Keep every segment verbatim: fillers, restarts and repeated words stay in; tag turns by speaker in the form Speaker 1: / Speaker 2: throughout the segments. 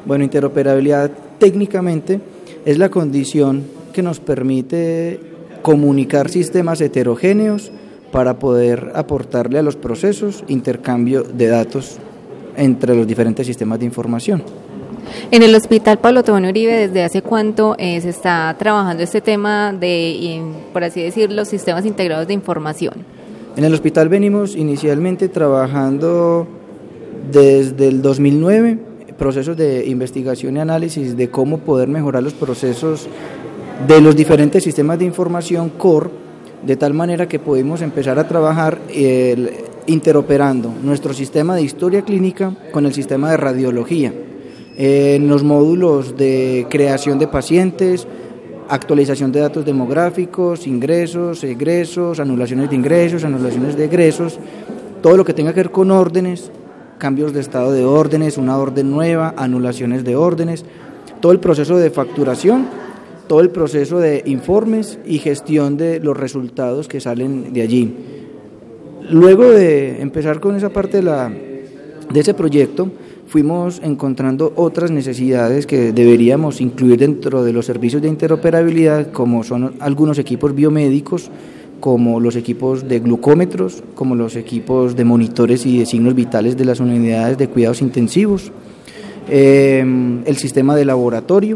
Speaker 1: Bueno, interoperabilidad técnicamente es la condición que nos permite comunicar sistemas heterogéneos para poder aportarle a los procesos intercambio de datos entre los diferentes sistemas de información.
Speaker 2: En el Hospital Pablo Tobón Uribe, ¿desde hace cuánto eh, se está trabajando este tema de, por así decirlo, sistemas integrados de información?
Speaker 1: En el hospital venimos inicialmente trabajando desde el dos mil nueve, procesos de investigación y análisis de cómo poder mejorar los procesos de los diferentes sistemas de información core, de tal manera que pudimos empezar a trabajar el, interoperando nuestro sistema de historia clínica con el sistema de radiología, en los módulos de creación de pacientes, actualización de datos demográficos, ingresos, egresos, anulaciones de ingresos, anulaciones de egresos, todo lo que tenga que ver con órdenes, cambios de estado de órdenes, una orden nueva, anulaciones de órdenes, todo el proceso de facturación, todo el proceso de informes y gestión de los resultados que salen de allí. Luego de empezar con esa parte de, la, de ese proyecto, fuimos encontrando otras necesidades que deberíamos incluir dentro de los servicios de interoperabilidad, como son algunos equipos biomédicos, como los equipos de glucómetros, como los equipos de monitores y de signos vitales de las unidades de cuidados intensivos, eh, el sistema de laboratorio,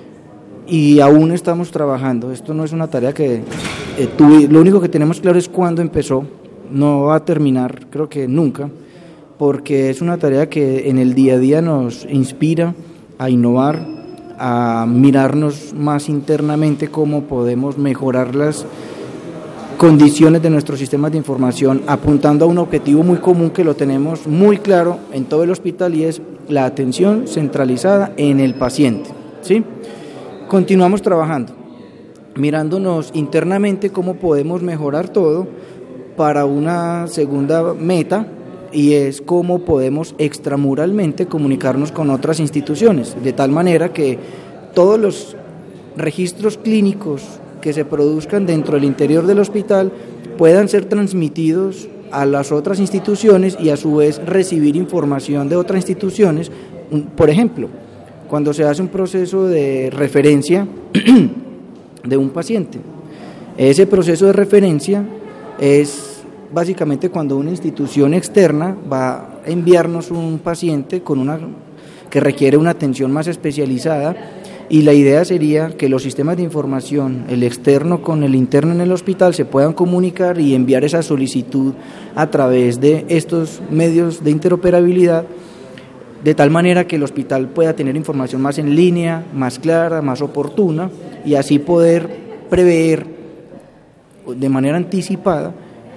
Speaker 1: y aún estamos trabajando. Esto no es una tarea que eh, tuve, lo único que tenemos claro es cuándo empezó, no va a terminar, creo que nunca, porque es una tarea que en el día a día nos inspira a innovar, a mirarnos más internamente cómo podemos mejorar las condiciones de nuestros sistemas de información, apuntando a un objetivo muy común que lo tenemos muy claro en todo el hospital, y es la atención centralizada en el paciente, ¿sí? Continuamos trabajando, mirándonos internamente cómo podemos mejorar todo para una segunda meta, y es cómo podemos extramuralmente comunicarnos con otras instituciones, de tal manera que todos los registros clínicos que se produzcan dentro del interior del hospital puedan ser transmitidos a las otras instituciones y a su vez recibir información de otras instituciones. Por ejemplo, cuando se hace un proceso de referencia de un paciente, ese proceso de referencia es básicamente cuando una institución externa va a enviarnos un paciente con una que requiere una atención más especializada, y la idea sería que los sistemas de información, el externo con el interno en el hospital, se puedan comunicar y enviar esa solicitud a través de estos medios de interoperabilidad, de tal manera que el hospital pueda tener información más en línea, más clara, más oportuna, y así poder prever de manera anticipada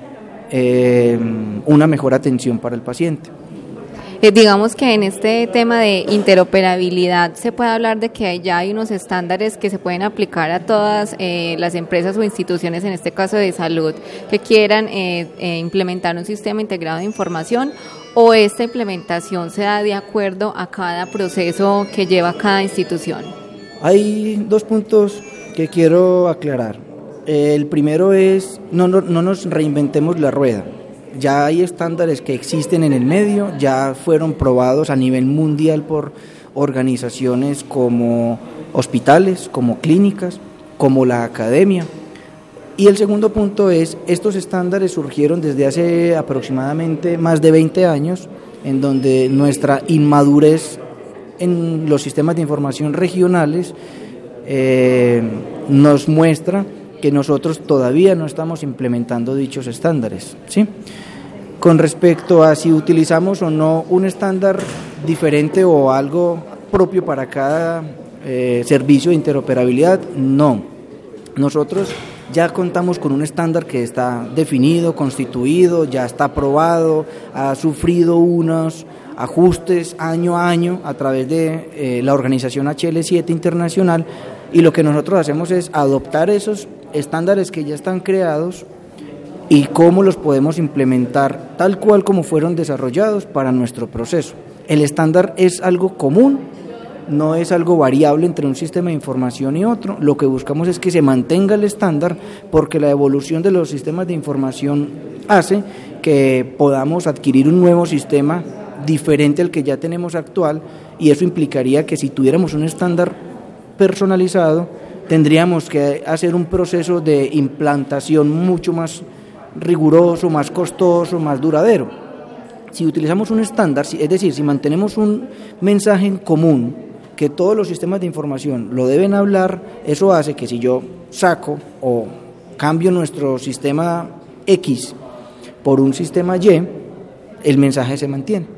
Speaker 1: eh, una mejor atención para el paciente.
Speaker 2: Eh, digamos que en este tema de interoperabilidad se puede hablar de que ya hay unos estándares que se pueden aplicar a todas eh, las empresas o instituciones, en este caso de salud, que quieran eh, eh, implementar un sistema integrado de información, o esta implementación se da de acuerdo a cada proceso que lleva cada institución.
Speaker 1: Hay dos puntos que quiero aclarar. El primero es, no, no, no nos reinventemos la rueda. Ya hay estándares que existen en el medio, ya fueron probados a nivel mundial por organizaciones como hospitales, como clínicas, como la academia. Y el segundo punto es, estos estándares surgieron desde hace aproximadamente más de veinte años, en donde nuestra inmadurez en los sistemas de información regionales eh, nos muestra que nosotros todavía no estamos implementando dichos estándares, ¿sí? Con respecto a si utilizamos o no un estándar diferente o algo propio para cada eh, servicio de interoperabilidad, no. Nosotros ya contamos con un estándar que está definido, constituido, ya está aprobado, ha sufrido unos ajustes año a año a través de eh, la organización H L siete Internacional, y lo que nosotros hacemos es adoptar esos estándares que ya están creados y cómo los podemos implementar tal cual como fueron desarrollados para nuestro proceso. El estándar es algo común, no es algo variable entre un sistema de información y otro. Lo que buscamos es que se mantenga el estándar, porque la evolución de los sistemas de información hace que podamos adquirir un nuevo sistema diferente al que ya tenemos actual, y eso implicaría que si tuviéramos un estándar personalizado, tendríamos que hacer un proceso de implantación mucho más riguroso, más costoso, más duradero. Si utilizamos un estándar, es decir, si mantenemos un mensaje en común que todos los sistemas de información lo deben hablar, eso hace que si yo saco o cambio nuestro sistema X por un sistema Y, el mensaje se mantiene.